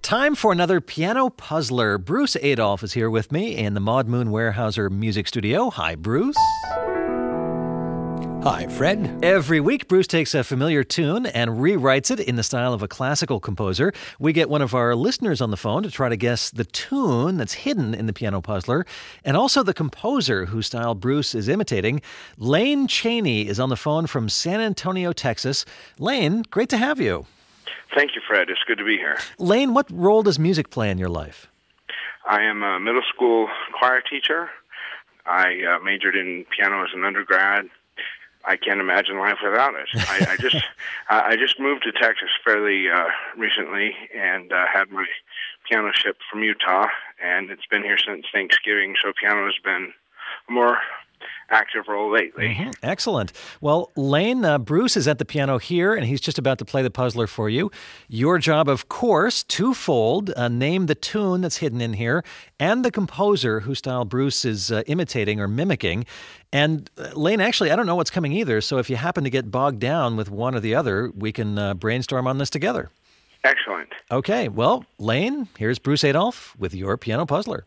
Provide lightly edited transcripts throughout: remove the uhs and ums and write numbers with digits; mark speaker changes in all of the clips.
Speaker 1: Time for another piano puzzler. Bruce Adolphe is here with me in the Maud Moon Weyerhaeuser Music Studio. Hi, Bruce.
Speaker 2: Hi, Fred.
Speaker 1: Every week, Bruce takes a familiar tune and rewrites it in the style of a classical composer. We get one of our listeners on the phone to try to guess the tune that's hidden in the piano puzzler, and also the composer whose style Bruce is imitating. Lane Chaney is on the phone from San Antonio, Texas. Lane, great to have you.
Speaker 3: Thank you, Fred. It's good to be here.
Speaker 1: Lane, what role does music play in your life?
Speaker 3: I am a middle school choir teacher. I majored in piano as an undergrad. I can't imagine life without it. I just moved to Texas fairly recently and had my piano shipped from Utah, and it's been here since Thanksgiving, so piano has been a more active role lately.
Speaker 1: Mm-hmm. Excellent. Well, Lane, Bruce is at the piano here, and he's just about to play the puzzler for you. Your job, of course, twofold. Name the tune that's hidden in here and the composer whose style Bruce is imitating or mimicking. And Lane, actually, I don't know what's coming either, so if you happen to get bogged down with one or the other, we can brainstorm on this together.
Speaker 3: Excellent.
Speaker 1: Okay, well, Lane, here's Bruce Adolphe with your piano puzzler.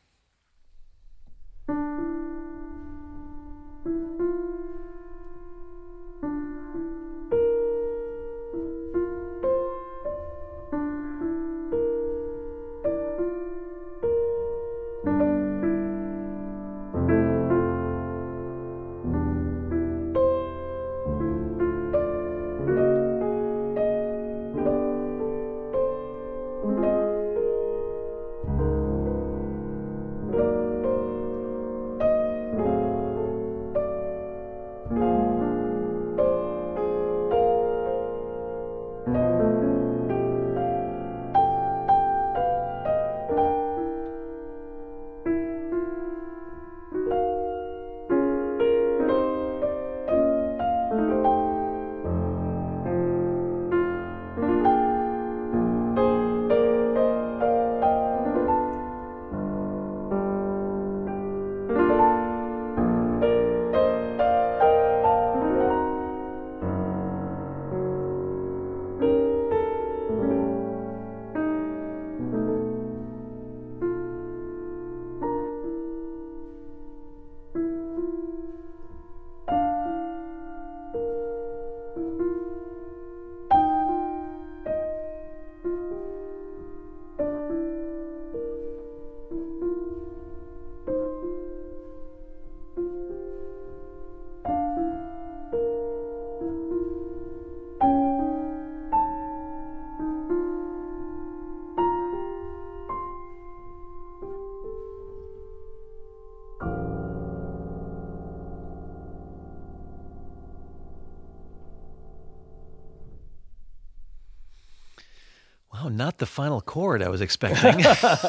Speaker 1: Oh, not the final chord I was expecting.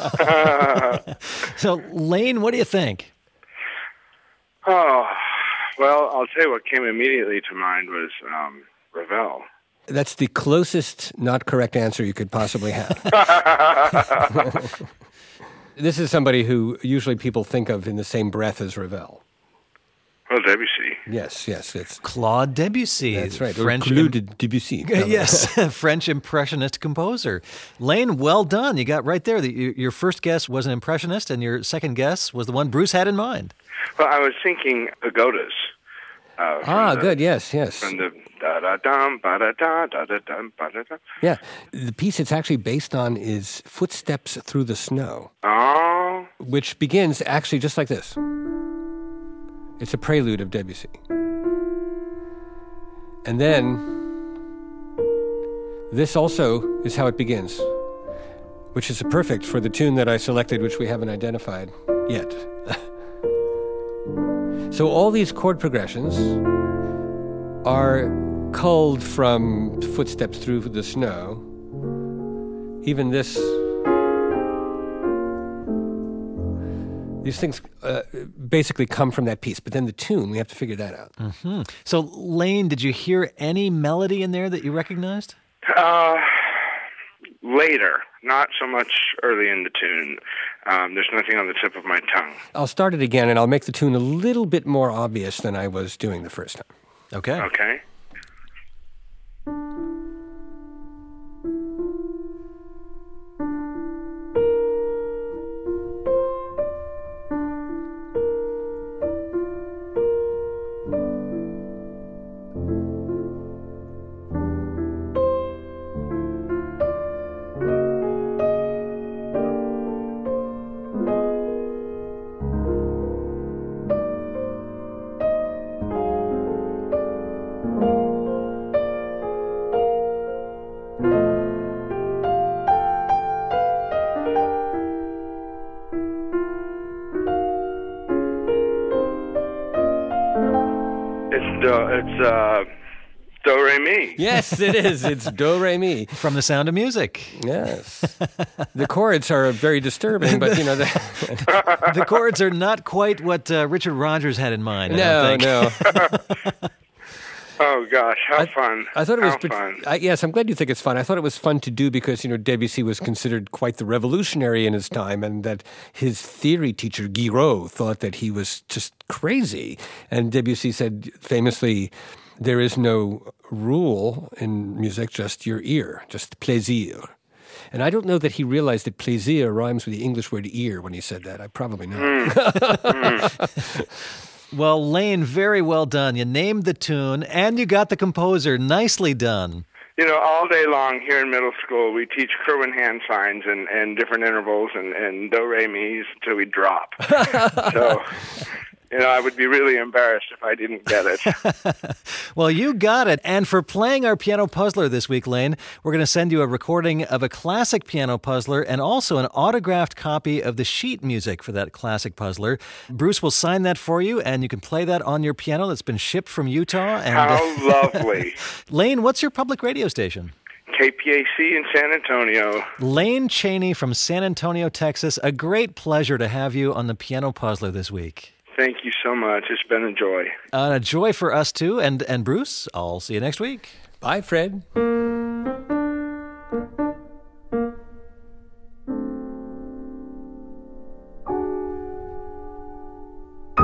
Speaker 1: So, Lane, what do you think?
Speaker 3: Oh, well, I'll tell you what came immediately to mind was Ravel.
Speaker 2: That's the closest not correct answer you could possibly have. This is somebody who usually people think of in the same breath as Ravel.
Speaker 3: Oh, Debussy.
Speaker 2: Yes, it's
Speaker 1: Claude Debussy.
Speaker 2: That's right.
Speaker 1: French
Speaker 2: Claude Debussy.
Speaker 1: Yes, French impressionist composer. Lane, well done. You got right there. Your first guess was an impressionist, and your second guess was the one Bruce had in mind.
Speaker 3: Well, I was thinking pagodas.
Speaker 2: Good. Yes.
Speaker 3: From the da-da-dum, ba-da-da, da-da-dum, ba-da-da.
Speaker 2: Yeah. The piece it's actually based on is Footsteps Through the Snow.
Speaker 3: Oh.
Speaker 2: Which begins actually just like this. It's a prelude of Debussy. And then, this also is how it begins, which is perfect for the tune that I selected, which we haven't identified yet. So all these chord progressions are culled from Footsteps Through the Snow. Even this... These things basically come from that piece, but then the tune, we have to figure that out.
Speaker 1: Mm-hmm. So, Lane, did you hear any melody in there that you recognized?
Speaker 3: Later, not so much early in the tune. There's nothing on the tip of my tongue.
Speaker 2: I'll start it again, and I'll make the tune a little bit more obvious than I was doing the first time.
Speaker 1: Okay.
Speaker 3: Okay. It's do re mi.
Speaker 2: Yes, it is. It's do re mi.
Speaker 1: From The Sound of Music.
Speaker 2: Yes. The chords are very disturbing, but
Speaker 1: The chords are not quite what Richard Rodgers had in mind. I don't think.
Speaker 2: No.
Speaker 3: Oh gosh, how fun!
Speaker 2: I thought it was
Speaker 3: fun.
Speaker 2: Yes, I'm glad you think it's fun. I thought it was fun to do because Debussy was considered quite the revolutionary in his time, and that his theory teacher Guiraud thought that he was just crazy. And Debussy said famously, "There is no rule in music, just your ear, just plaisir." And I don't know that he realized that plaisir rhymes with the English word ear when he said that. I probably know.
Speaker 1: Well, Lane, very well done. You named the tune and you got the composer. Nicely done.
Speaker 3: All day long here in middle school, we teach Kerwin hand signs and different intervals and do re mi's until we drop. So, I would be really embarrassed if I didn't get it.
Speaker 1: Well, you got it. And for playing our piano puzzler this week, Lane, we're going to send you a recording of a classic piano puzzler and also an autographed copy of the sheet music for that classic puzzler. Bruce will sign that for you, and you can play that on your piano that's been shipped from Utah. And,
Speaker 3: how lovely.
Speaker 1: Lane, what's your public radio station?
Speaker 3: KPAC in San Antonio.
Speaker 1: Lane Chaney from San Antonio, Texas. A great pleasure to have you on the Piano Puzzler this week.
Speaker 3: Thank you so much. It's been a joy.
Speaker 1: A joy for us, too. And Bruce, I'll see you next week.
Speaker 2: Bye, Fred.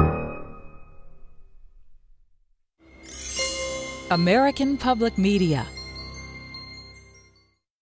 Speaker 4: American Public Media